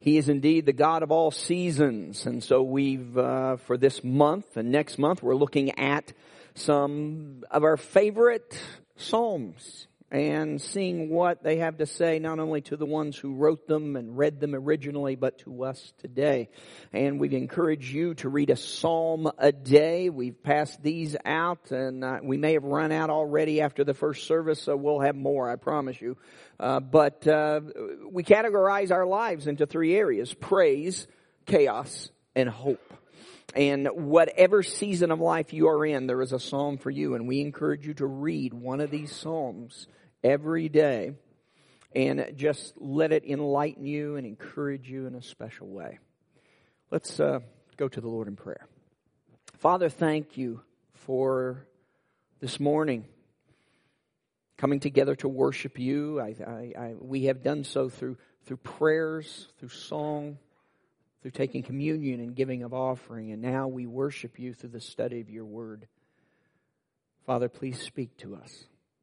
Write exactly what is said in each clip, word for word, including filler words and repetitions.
He is indeed the God of all seasons. And so we've, uh, for this month and next month, we're looking at some of our favorite Psalms and seeing what they have to say, not only to the ones who wrote them and read them originally, but to us today. And we'd encourage you to read a Psalm a day. We've passed these out, and uh, we may have run out already after the first service, so we'll have more, I promise you. Uh, but uh, we categorize our lives into three areas: praise, chaos, and hope. And whatever season of life you are in, there is a psalm for you. And we encourage you to read one of these psalms every day and just let it enlighten you and encourage you in a special way. Let's uh, go to the Lord in prayer. Father, thank you for this morning coming together to worship you. I, I, I, we have done so through through prayers, through song, through taking communion and giving of offering, and now we worship you through the study of your word. Father, please speak to us.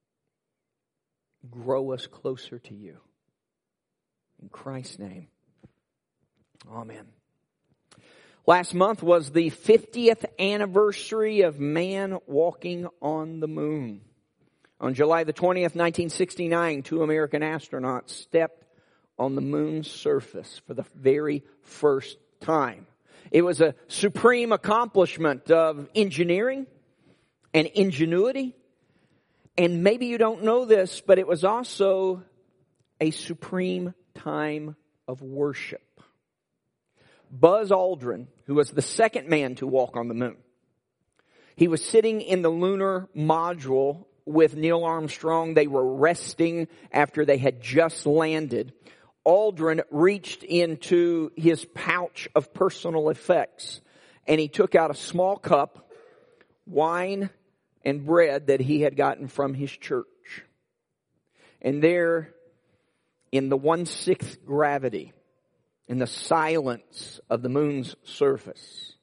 Grow us closer to you. In Christ's name, amen. Last month was the fiftieth anniversary of man walking on the moon. On July the twentieth, nineteen sixty-nine, two American astronauts stepped on the moon's surface for the very first time. It was a supreme accomplishment of engineering and ingenuity. And maybe you don't know this, but it was also a supreme time of worship. Buzz Aldrin, who was the second man to walk on the moon, he was sitting in the lunar module with Neil Armstrong. They were resting after they had just landed. Aldrin reached into his pouch of personal effects and he took out a small cup, wine, and bread that he had gotten from his church. And there, in the one-sixth gravity, in the silence of the moon's surface,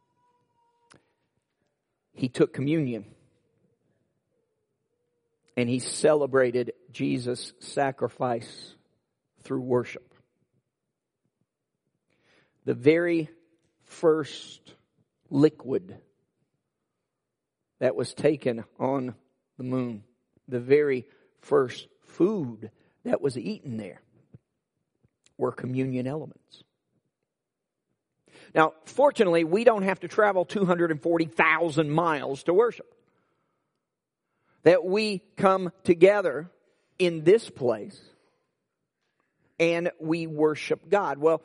he took communion. And he celebrated Jesus' sacrifice through worship. The very first liquid that was taken on the moon, the very first food that was eaten there, were communion elements. Now, fortunately, we don't have to travel two hundred forty thousand miles to worship. That we come together in this place and we worship God. Well,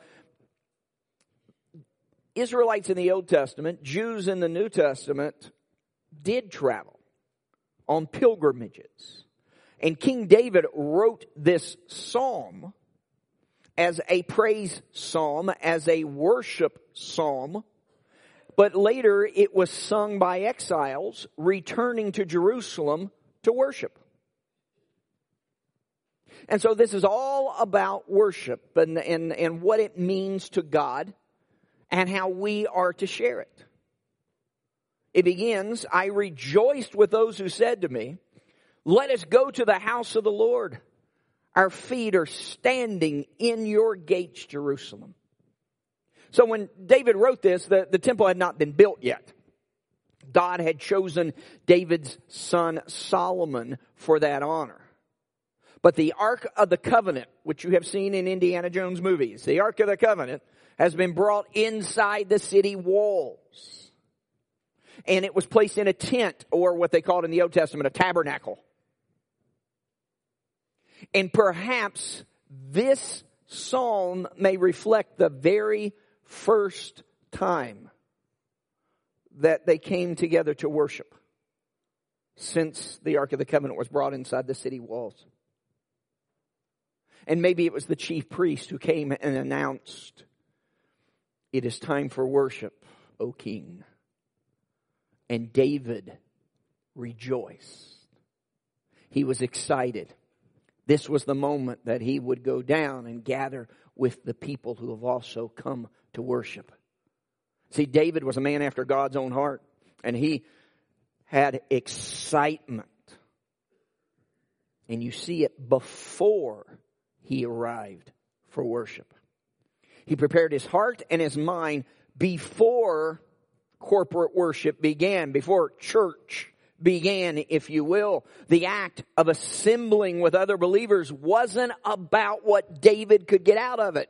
Israelites in the Old Testament, Jews in the New Testament, did travel on pilgrimages. And King David wrote this psalm as a praise psalm, as a worship psalm. But later it was sung by exiles returning to Jerusalem to worship. And so this is all about worship and, and, and what it means to God and how we are to share it. It begins, I rejoiced with those who said to me, let us go to the house of the Lord. Our feet are standing in your gates, Jerusalem. So when David wrote this, the, the temple had not been built yet. God had chosen David's son Solomon for that honor. But the Ark of the Covenant, which you have seen in Indiana Jones movies, the Ark of the Covenant has been brought inside the city walls. And it was placed in a tent, or what they called in the Old Testament, a tabernacle. And perhaps this psalm may reflect the very first time that they came together to worship since the Ark of the Covenant was brought inside the city walls. And maybe it was the chief priest who came and announced, it is time for worship, O King. And David rejoiced. He was excited. This was the moment that he would go down and gather with the people who have also come to worship. See, David was a man after God's own heart, and he had excitement. And you see it before he arrived for worship. He prepared his heart and his mind before corporate worship began, before church began, if you will. The act of assembling with other believers wasn't about what David could get out of it,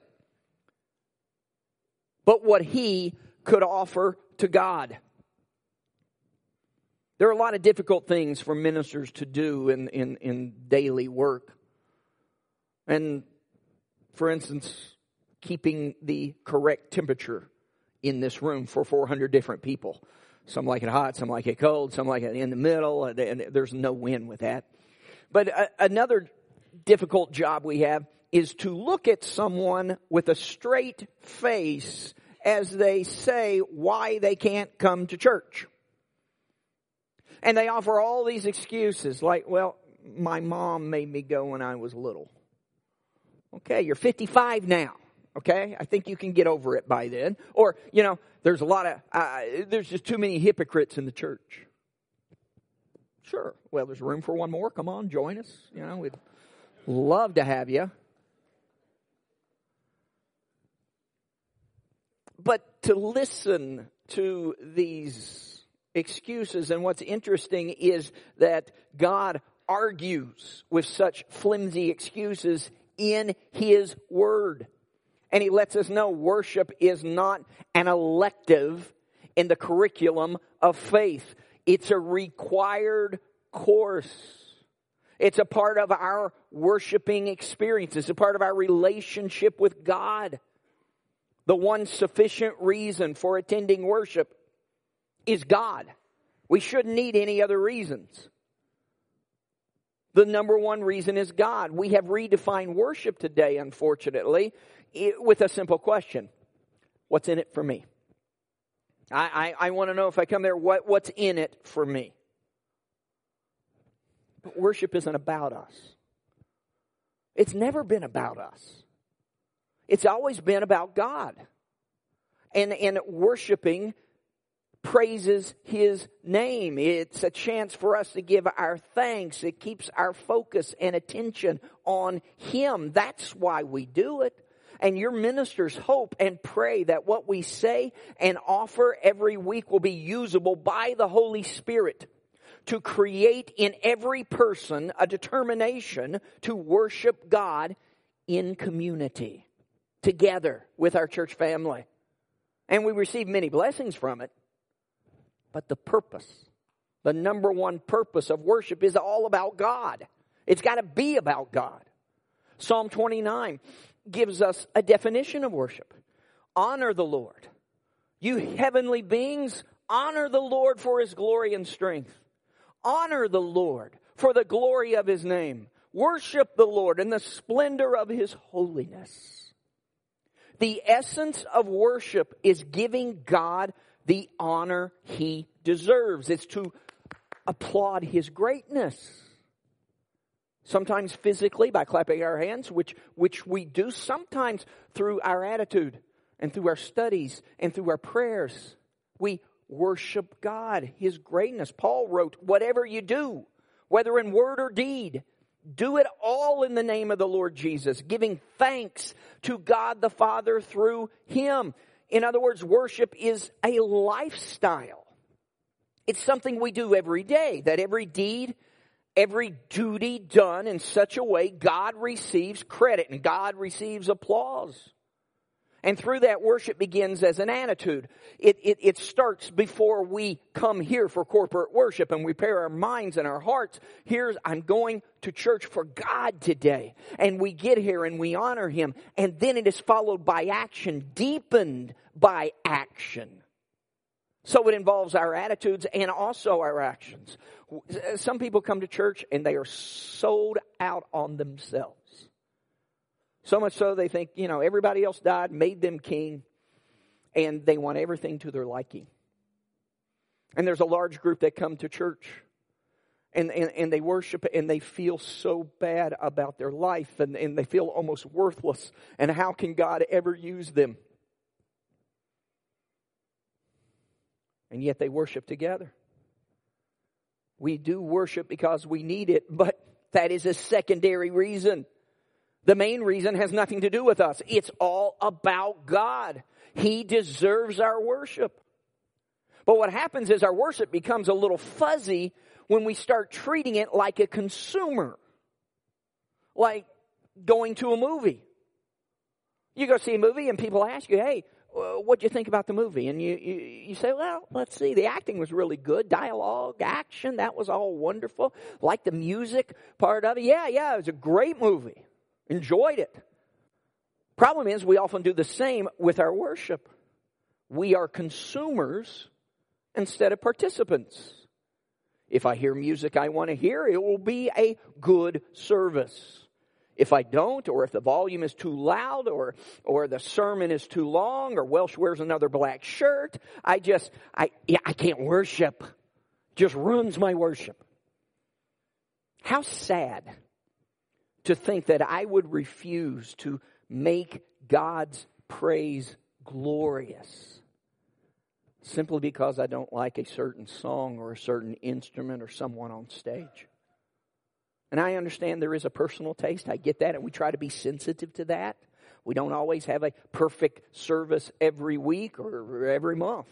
but what he could offer to God. There are a lot of difficult things for ministers to do in, in, in daily work. And, for instance, keeping the correct temperature in this room for four hundred different people. Some like it hot, some like it cold, some like it in the middle, and there's no win with that. But a, another difficult job we have is to look at someone with a straight face as they say why they can't come to church. And they offer all these excuses like, well, my mom made me go when I was little. Okay, you're fifty-five now. Okay, I think you can get over it by then. Or, you know, there's a lot of, uh, there's just too many hypocrites in the church. Sure, well, there's room for one more. Come on, join us. You know, we'd love to have you. But to listen to these excuses, and what's interesting is that God argues with such flimsy excuses in His Word. And He lets us know worship is not an elective in the curriculum of faith. It's a required course. It's a part of our worshiping experience. It's a part of our relationship with God. The one sufficient reason for attending worship is God. We shouldn't need any other reasons. The number one reason is God. We have redefined worship today, unfortunately, with a simple question. What's in it for me? I, I, I want to know if I come there, what, what's in it for me? But worship isn't about us. It's never been about us. It's always been about God. And, and worshiping praises His name. It's a chance for us to give our thanks. It keeps our focus and attention on Him. That's why we do it. And your ministers hope and pray that what we say and offer every week will be usable by the Holy Spirit to create in every person a determination to worship God in community, together with our church family. And we receive many blessings from it. But the purpose, the number one purpose of worship is all about God. It's got to be about God. Psalm twenty-nine gives us a definition of worship. Honor the Lord. You heavenly beings, honor the Lord for His glory and strength. Honor the Lord for the glory of His name. Worship the Lord in the splendor of His holiness. The essence of worship is giving God the honor He deserves. It's to applaud His greatness. Sometimes physically by clapping our hands, which, which we do. Sometimes through our attitude and through our studies and through our prayers. We worship God, His greatness. Paul wrote, whatever you do, whether in word or deed, do it all in the name of the Lord Jesus, giving thanks to God the Father through Him. In other words, worship is a lifestyle. It's something we do every day, that every deed, every duty done in such a way, God receives credit and God receives applause. And through that, worship begins as an attitude. It, it, it starts before we come here for corporate worship and we prepare our minds and our hearts. Here's, I'm going to church for God today. And we get here and we honor Him. And then it is followed by action, deepened by action. So it involves our attitudes and also our actions. Some people come to church and they are sold out on themselves. So much so they think, you know, everybody else died, made them king, and they want everything to their liking. And there's a large group that come to church and, and, and they worship and they feel so bad about their life and, and they feel almost worthless. And how can God ever use them? And yet they worship together. We do worship because we need it, but that is a secondary reason. The main reason has nothing to do with us. It's all about God. He deserves our worship. But what happens is our worship becomes a little fuzzy when we start treating it like a consumer. Like going to a movie. You go see a movie and people ask you, hey, what'd you think about the movie? And you, you, you say, well, let's see. The acting was really good. Dialogue, action, that was all wonderful. Like the music part of it. Yeah, yeah, it was a great movie. Enjoyed it. Problem is, we often do the same with our worship. We are consumers instead of participants. If I hear music I want to hear, it will be a good service. If I don't, or if the volume is too loud, or or the sermon is too long, or Welsh wears another black shirt, I just, I yeah, I can't worship. Just ruins my worship. How sad to think that I would refuse to make God's praise glorious simply because I don't like a certain song or a certain instrument or someone on stage. And I understand there is a personal taste. I get that, and we try to be sensitive to that. We don't always have a perfect service every week or every month.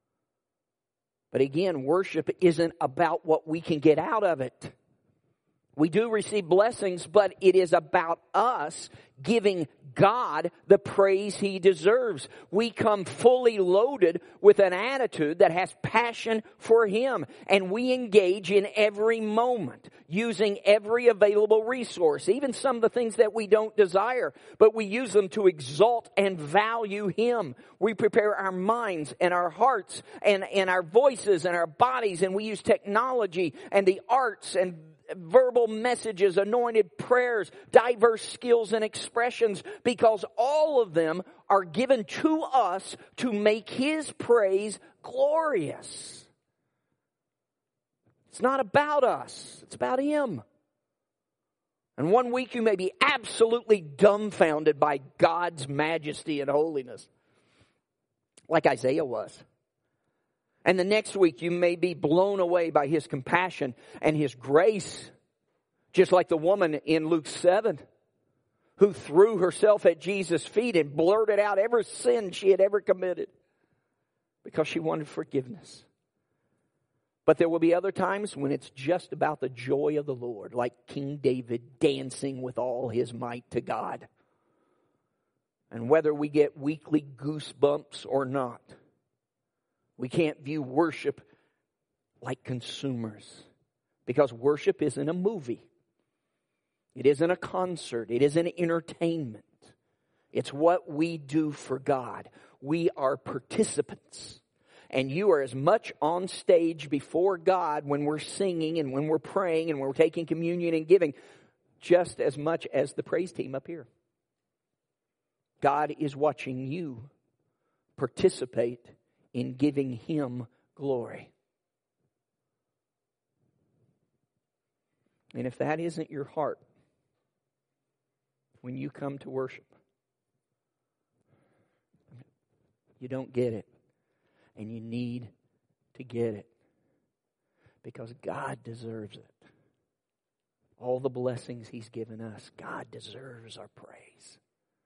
But again, worship isn't about what we can get out of it. We do receive blessings, but it is about us giving God the praise He deserves. We come fully loaded with an attitude that has passion for Him. And we engage in every moment, using every available resource, even some of the things that we don't desire. But we use them to exalt and value Him. We prepare our minds and our hearts and, and our voices and our bodies. And we use technology and the arts and verbal messages, anointed prayers, diverse skills and expressions, because all of them are given to us to make His praise glorious. It's not about us. It's about Him. And one week you may be absolutely dumbfounded by God's majesty and holiness, like Isaiah was. And the next week you may be blown away by His compassion and His grace. Just like the woman in Luke seven who threw herself at Jesus' feet and blurted out every sin she had ever committed because she wanted forgiveness. But there will be other times when it's just about the joy of the Lord, like King David dancing with all his might to God. And whether we get weekly goosebumps or not, we can't view worship like consumers, because worship isn't a movie. It isn't a concert. It isn't entertainment. It's what we do for God. We are participants. And you are as much on stage before God when we're singing and when we're praying and when we're taking communion and giving, just as much as the praise team up here. God is watching you participate in giving Him glory. And if that isn't your heart when you come to worship, you don't get it. And you need to get it. Because God deserves it. All the blessings He's given us, God deserves our praise.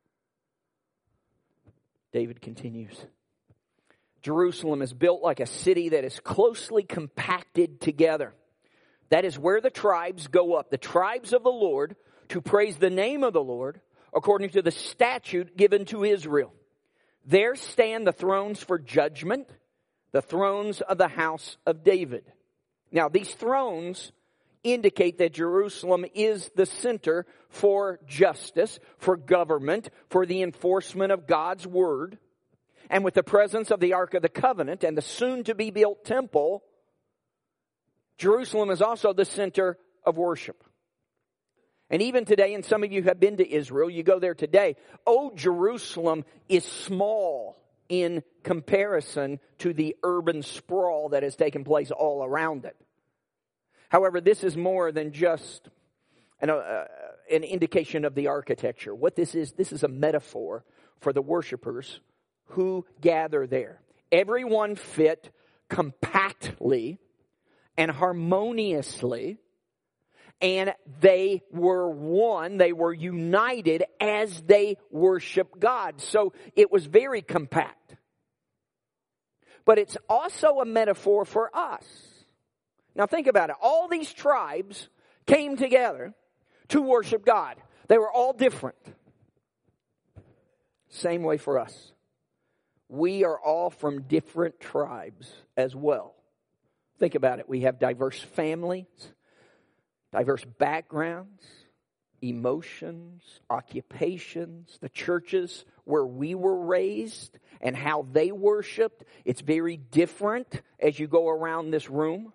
David continues. Jerusalem is built like a city that is closely compacted together. That is where the tribes go up, the tribes of the Lord, to praise the name of the Lord, according to the statute given to Israel. There stand the thrones for judgment, the thrones of the house of David. Now, these thrones indicate that Jerusalem is the center for justice, for government, for the enforcement of God's word. And with the presence of the Ark of the Covenant and the soon-to-be-built temple, Jerusalem is also the center of worship. And even today, and some of you have been to Israel, you go there today, oh, Jerusalem is small in comparison to the urban sprawl that has taken place all around it. However, this is more than just an, uh, an indication of the architecture. What this is, this is a metaphor for the worshipers who gather there. Everyone fit compactly and harmoniously And they were one. They were united as they worshiped God. So it was very compact. But it's also a metaphor for us. Now think about it. All these tribes came together to worship God. They were all different. Same way for us. We are all from different tribes as well. Think about it. We have diverse families, diverse backgrounds, emotions, occupations, the churches where we were raised and how they worshiped. It's very different as you go around this room.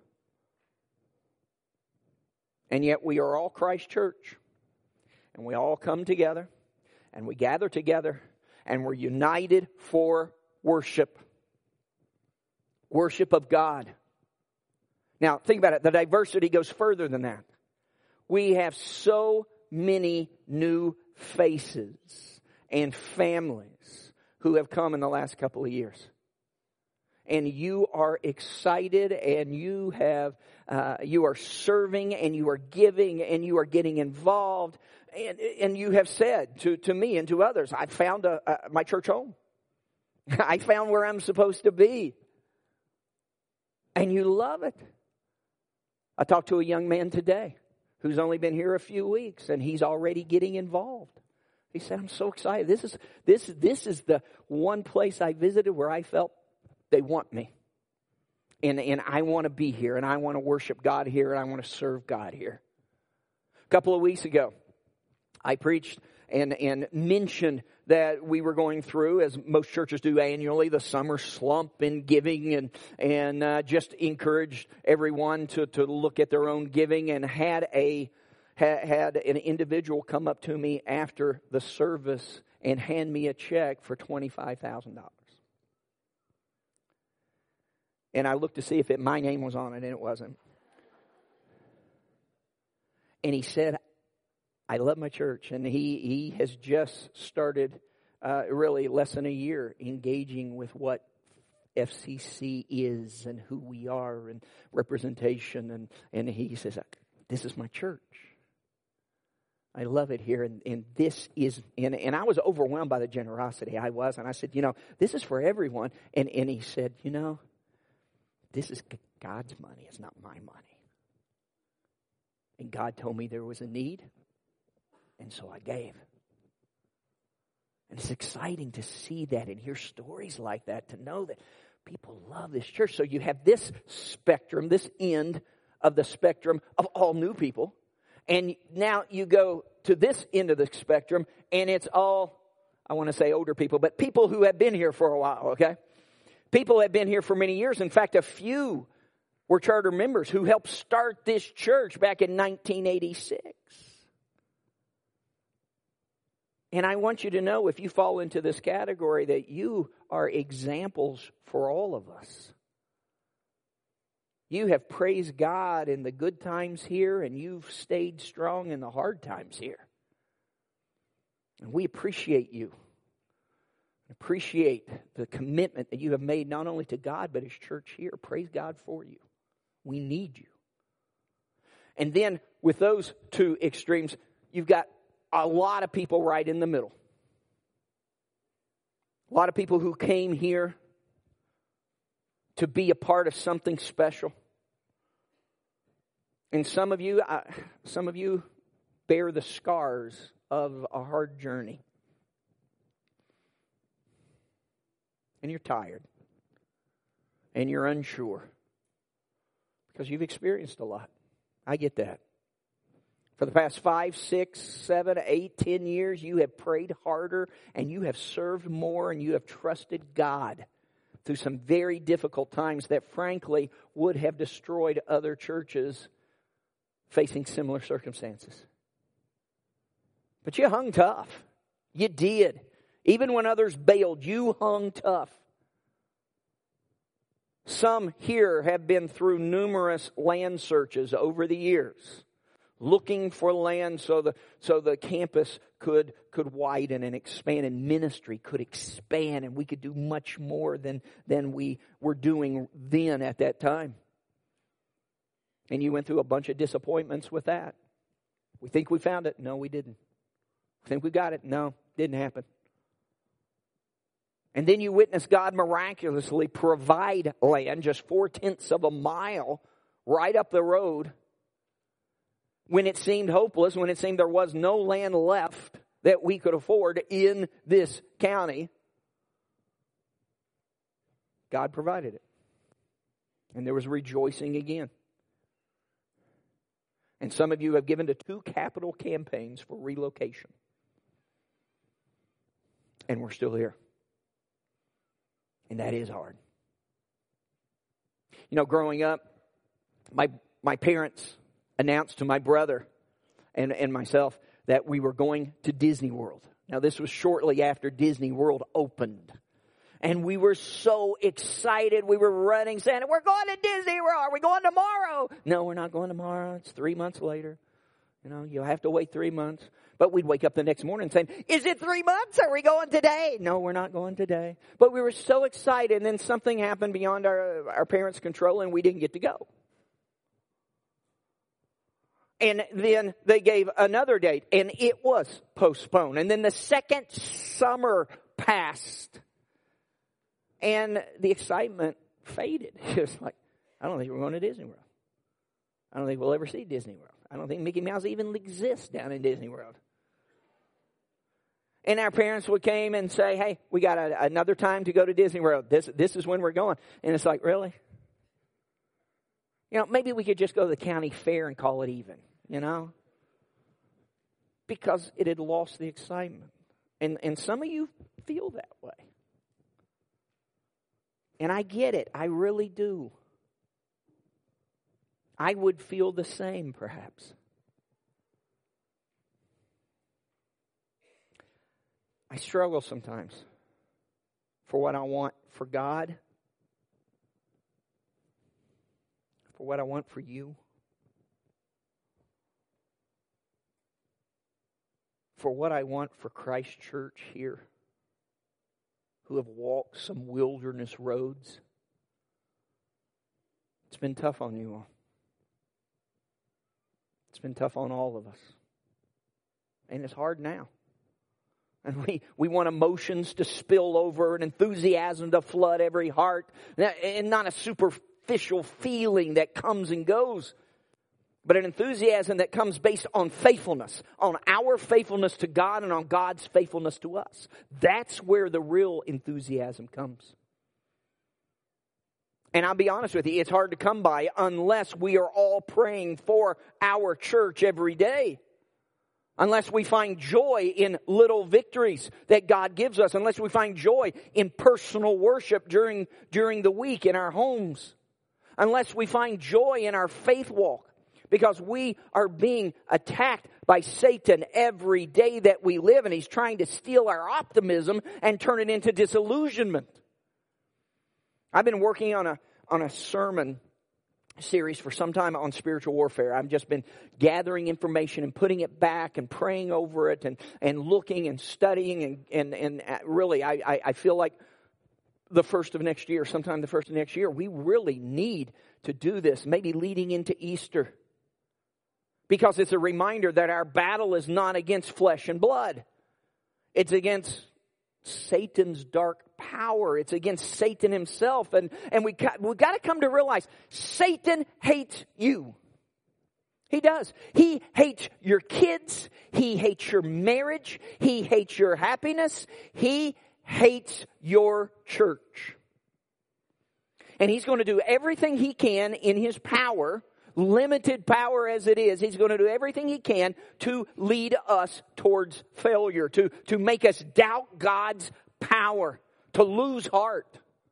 And yet we are all Christ Church. And we all come together and we gather together and we're united for worship. Worship of God. Now think about it. The diversity goes further than that. We have so many new faces and families who have come in the last couple of years. And you are excited and you have, uh, you are serving and you are giving and you are getting involved. And, and you have said to, to me and to others, I found a, a, my church home. I found where I'm supposed to be. And you love it. I talked to a young man today who's only been here a few weeks, and he's already getting involved. He said, I'm so excited. This is this this is the one place I visited where I felt they want me. And, and I want to be here, and I want to worship God here, and I want to serve God here. A couple of weeks ago, I preached and, and mentioned that we were going through, as most churches do annually, the summer slump in giving, and and uh, just encouraged everyone to, to look at their own giving, and had a ha, had an individual come up to me after the service and hand me a check for twenty-five thousand dollars. And I looked to see if it, my name was on it, and it wasn't. And he said, I love my church. And he, he has just started, uh, really less than a year, engaging with what F C C is and who we are and representation. And, and he says, this is my church. I love it here. And, and this is, and, and I was overwhelmed by the generosity. I was. And I said, you know, this is for everyone. And, and he said, you know, this is God's money. It's not my money. And God told me there was a need. And so I gave. And it's exciting to see that and hear stories like that, to know that people love this church. So you have this spectrum, this end of the spectrum of all new people. And now you go to this end of the spectrum, and it's all, I want to say older people, but people who have been here for a while, okay? People have been here for many years. In fact, a few were charter members who helped start this church back in nineteen eighty-six. And I want you to know, if you fall into this category, that you are examples for all of us. You have praised God in the good times here, and you've stayed strong in the hard times here. And we appreciate you. Appreciate the commitment that you have made, not only to God, but His church here. Praise God for you. We need you. And then with those two extremes, you've got a lot of people right in the middle. A lot of people who came here to be a part of something special. And some of you, uh, some of you bear the scars of a hard journey. And you're tired. And you're unsure. Because you've experienced a lot. I get that. For the past five, six, seven, eight, ten years, you have prayed harder and you have served more and you have trusted God through some very difficult times that frankly would have destroyed other churches facing similar circumstances. But you hung tough. You did. Even when others bailed, you hung tough. Some here have been through numerous land searches over the years, looking for land so the so the campus could could widen and expand, and ministry could expand, and we could do much more than than we were doing then at that time. And you went through a bunch of disappointments with that. We think we found it. No, we didn't. We think we got it. No, didn't happen. And then you witness God miraculously provide land just four-tenths of a mile right up the road when it seemed hopeless, when it seemed there was no land left that we could afford in this county. God provided it. And there was rejoicing again. And some of you have given to two capital campaigns for relocation. And we're still here. And that is hard. You know, growing up, my my parents announced to my brother and, and myself that we were going to Disney World. Now, this was shortly after Disney World opened. And we were so excited. We were running, saying, we're going to Disney World. Are we going tomorrow? No, we're not going tomorrow. It's three months later. You know, you'll have to wait three months. But we'd wake up the next morning saying, is it three months? Are we going today? No, we're not going today. But we were so excited. And then something happened beyond our, our parents' control and we didn't get to go. And then they gave another date and it was postponed. And then the second summer passed. And the excitement faded. It was like, I don't think we're going to Disney World. I don't think we'll ever see Disney World. I don't think Mickey Mouse even exists down in Disney World. And our parents would came and say, hey, we got a, another time to go to Disney World. This, this is when we're going. And it's like, really? You know, maybe we could just go to the county fair and call it even, you know? Because it had lost the excitement. And, and some of you feel that way. And I get it. I really do. I would feel the same, perhaps. I struggle sometimes for what I want for God, for what I want for you, for what I want for Christ Church here, who have walked some wilderness roads. It's been tough on you all. It's been tough on all of us. And it's hard now. And we, we want emotions to spill over and enthusiasm to flood every heart. And not a superficial feeling that comes and goes. But an enthusiasm that comes based on faithfulness. On our faithfulness to God and on God's faithfulness to us. That's where the real enthusiasm comes. And I'll be honest with you, it's hard to come by unless we are all praying for our church every day. Unless we find joy in little victories that God gives us. Unless we find joy in personal worship during, during the week in our homes. Unless we find joy in our faith walk. Because we are being attacked by Satan every day that we live. And he's trying to steal our optimism and turn it into disillusionment. I've been working on a on a sermon series for some time on spiritual warfare. I've just been gathering information and putting it back and praying over it and, and looking and studying. And, and, and really, I, I, I feel like the first of next year, sometime the first of next year, we really need to do this, maybe leading into Easter. Because it's a reminder that our battle is not against flesh and blood. It's against Satan's dark power. It's against Satan himself. And, and we got, we got to come to realize Satan hates you. He does. He hates your kids. He hates your marriage. He hates your happiness. He hates your church. And he's going to do everything he can in his power, limited power as it is, he's going to do everything he can to lead us towards failure, to, to make us doubt God's power, to lose heart.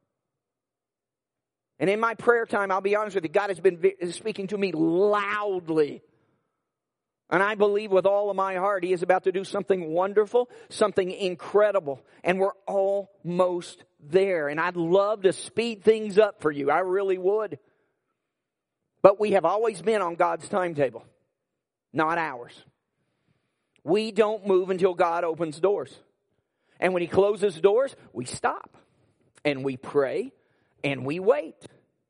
And in my prayer time, I'll be honest with you, God has been speaking to me loudly. And I believe with all of my heart, he is about to do something wonderful, something incredible. And we're almost there. And I'd love to speed things up for you. I really would. But we have always been on God's timetable, not ours. We don't move until God opens doors. And when he closes doors, we stop. And we pray. And we wait.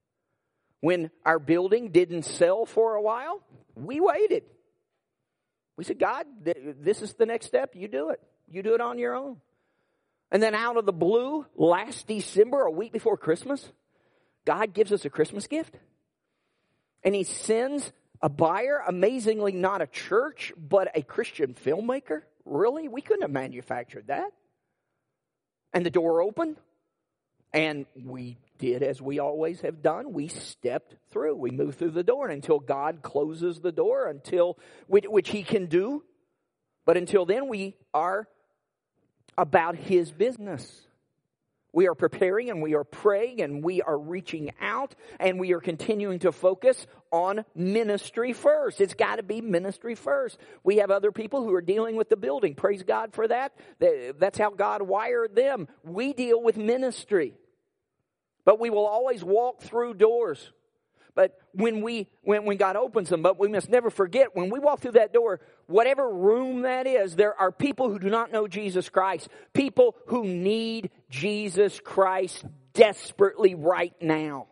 When our building didn't sell for a while, we waited. We said, God, this is the next step. You do it. You do it on your own. And then out of the blue, last December, a week before Christmas, God gives us a Christmas gift. And he sends a buyer, amazingly not a church, but a Christian filmmaker. Really? We couldn't have manufactured that. And the door opened. And we did as we always have done. We stepped through. We moved through the door. And until God closes the door, until which he can do. But until then, we are about his business. We are preparing and we are praying and we are reaching out and we are continuing to focus on ministry first. It's got to be ministry first. We have other people who are dealing with the building. Praise God for that. That's how God wired them. We deal with ministry. But we will always walk through doors. But when we when, when God opens them, but we must never forget, when we walk through that door, whatever room that is, there are people who do not know Jesus Christ. People who need Jesus Christ desperately right now.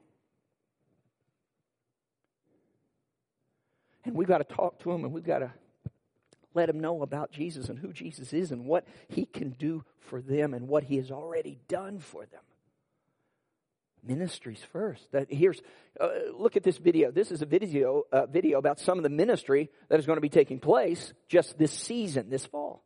And we've got to talk to them and we've got to let them know about Jesus and who Jesus is and what he can do for them and what he has already done for them. Ministries first. That here's uh, look at this video. This is a video uh, video about some of the ministry that is going to be taking place just this season, this fall.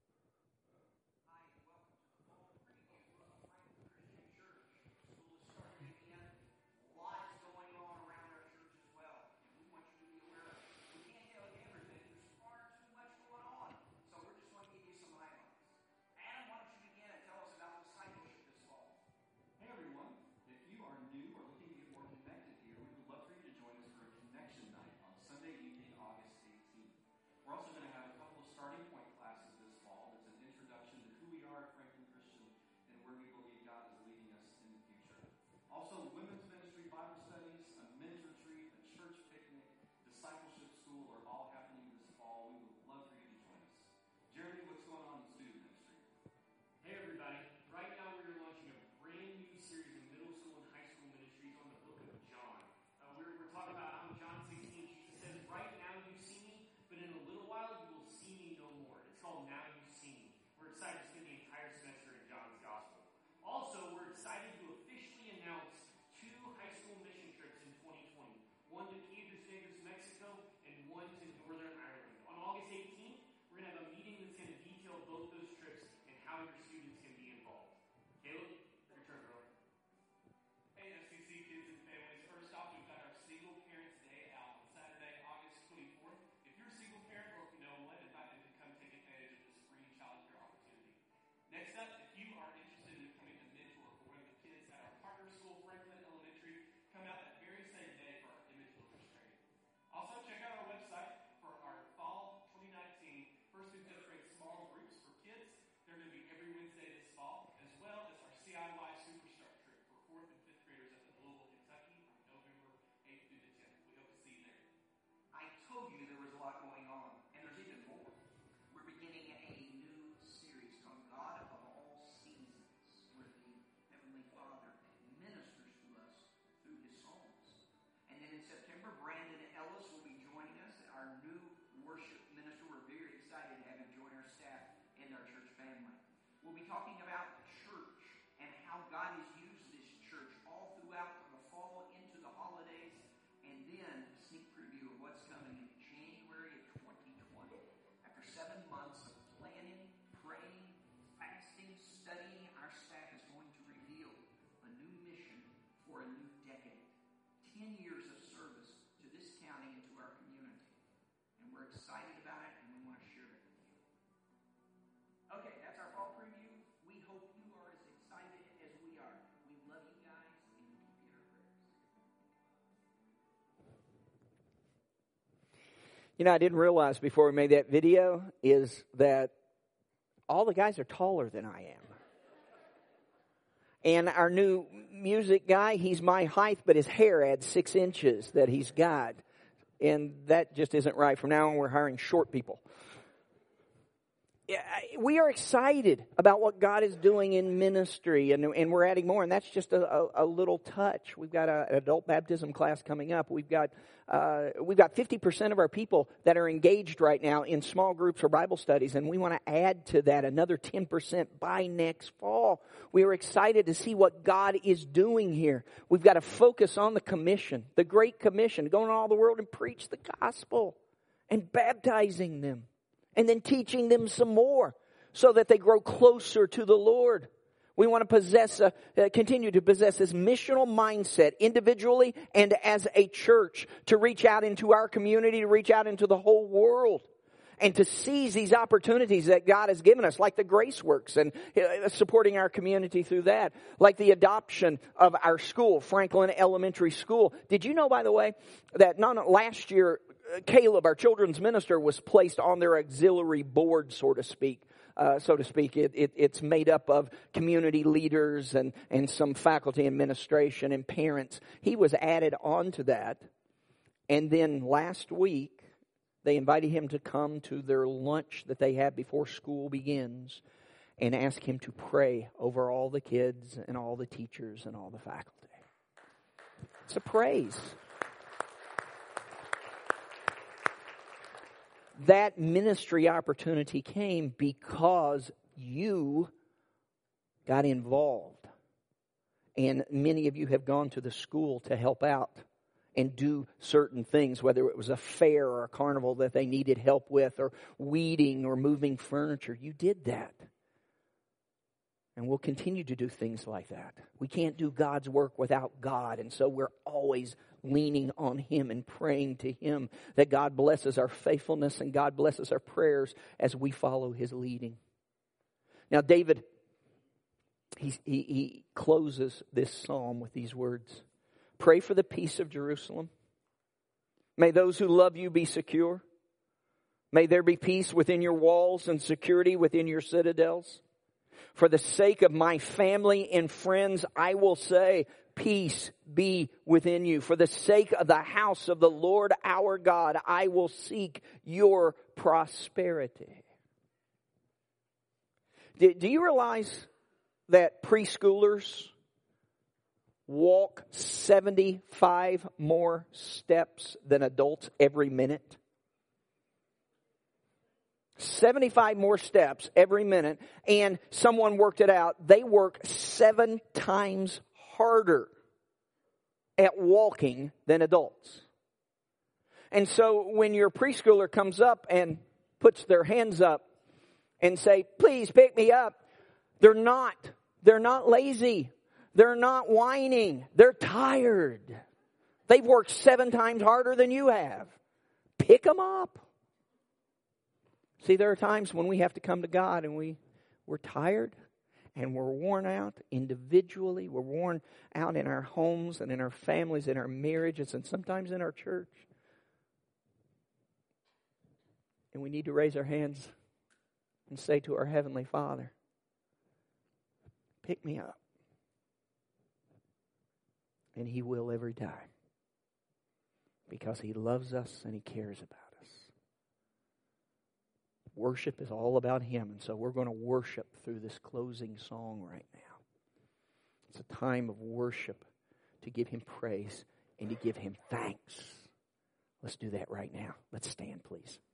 You know, I didn't realize before we made that video is that all the guys are taller than I am. And our new music guy, he's my height, but his hair adds six inches that he's got. And that just isn't right. From now on, we're hiring short people. we are excited about what God is doing in ministry, and, and we're adding more, and that's just a, a, a little touch. We've got a, an adult baptism class coming up. We've got uh, we've got fifty percent of our people that are engaged right now in small groups or Bible studies, and we want to add to that another ten percent by next fall. We are excited to see what God is doing here. We've got to focus on the commission, the Great Commission, going to all the world and preach the gospel and baptizing them. And then teaching them some more so that they grow closer to the Lord. We want to possess, a, uh, continue to possess this missional mindset individually and as a church to reach out into our community, to reach out into the whole world. And to seize these opportunities that God has given us, like the Grace Works and uh, supporting our community through that. Like the adoption of our school, Franklin Elementary School. Did you know, by the way, that not last year, Caleb, our children's minister, was placed on their auxiliary board, so to speak. Uh, so to speak, it, it, it's made up of community leaders and, and some faculty administration and parents. He was added onto that. And then last week, they invited him to come to their lunch that they have before school begins and ask him to pray over all the kids and all the teachers and all the faculty. It's a praise. That ministry opportunity came because you got involved. And many of you have gone to the school to help out and do certain things, whether it was a fair or a carnival that they needed help with, or weeding or moving furniture. You did that. And we'll continue to do things like that. We can't do God's work without God, and so we're always leaning on Him and praying to Him that God blesses our faithfulness and God blesses our prayers as we follow His leading. Now, David, he, he, he closes this psalm with these words. Pray for the peace of Jerusalem. May those who love you be secure. May there be peace within your walls and security within your citadels. For the sake of my family and friends, I will say, peace be within you. For the sake of the house of the Lord our God, I will seek your prosperity. Do, do you realize that preschoolers walk seventy-five more steps than adults every minute? seventy-five more steps every minute, and someone worked it out. They work seven times harder at walking than adults. And so when your preschooler comes up and puts their hands up and say, please pick me up, they're not. They're not lazy. They're not whining. They're tired. They've worked seven times harder than you have. Pick them up. See, there are times when we have to come to God and we, we're tired and we're worn out individually. We're worn out in our homes and in our families, in our marriages, and sometimes in our church. And we need to raise our hands and say to our Heavenly Father, pick me up. And He will every time. Because He loves us and He cares about us. Worship is all about Him. And so we're going to worship through this closing song right now. It's a time of worship to give Him praise and to give Him thanks. Let's do that right now. Let's stand, please.